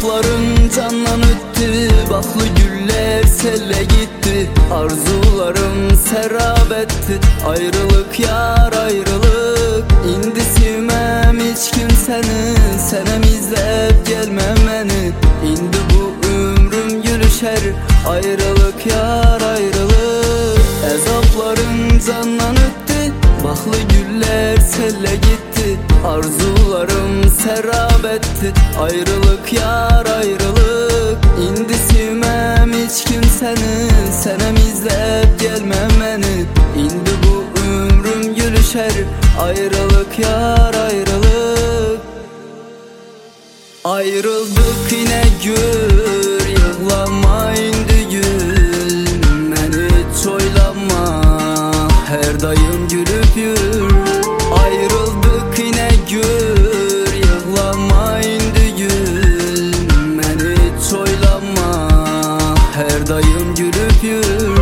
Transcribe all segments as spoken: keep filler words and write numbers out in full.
Azapların candan öttü, baklı güller selle gitti. Arzularım serap etti, ayrılık yar ayrılık. İndi sevmem hiç kimseni, senem izlep gelmem beni. İndi bu ömrüm gülüşer, ayrılık yar ayrılık. Azapların candan öttü, baklı güller selle gitti. Arzularım serap etti, ayrılık yar ayrılık. İndi sevmem hiç kimseni, senem izlep gelmem beni. İndi bu ömrüm gülüşer, ayrılık yar ayrılık. Ayrıldık yine gör, yığlama indi gül. Məni hiç oylama, her daim gülüp yür. Ayrıldık yine gör, yığlama indi gül. Məni hiç oylama, her daim gülüp yür.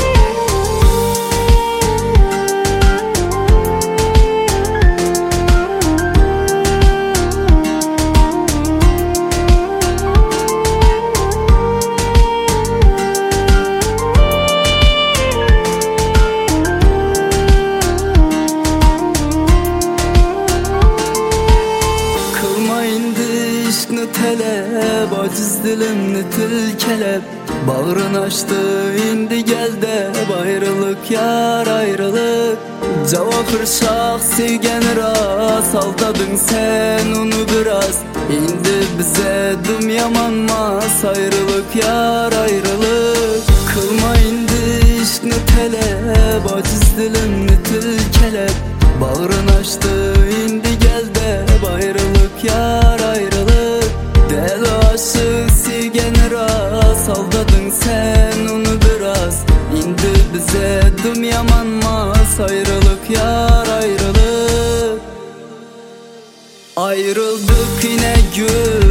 Telep, aciz dilimni tilkelep. Bağrın açtı indi gel de, ayrılık yar ayrılık. Cava kırşak sevgeni rast, aldadın sen onu biraz. İndi bize dum yamanmaz, ayrılık yar ayrılık. Kılma indi işni telep, aciz dilimni tilkelep. Bağrın açtı indi gel de, ayrılık yar ayrılık. Deli aşık sevgeni rast, aldadın sen onu biraz. İndi bize dum yamanmaz, ayrılık yar ayrılık. Ayrıldık yine gül,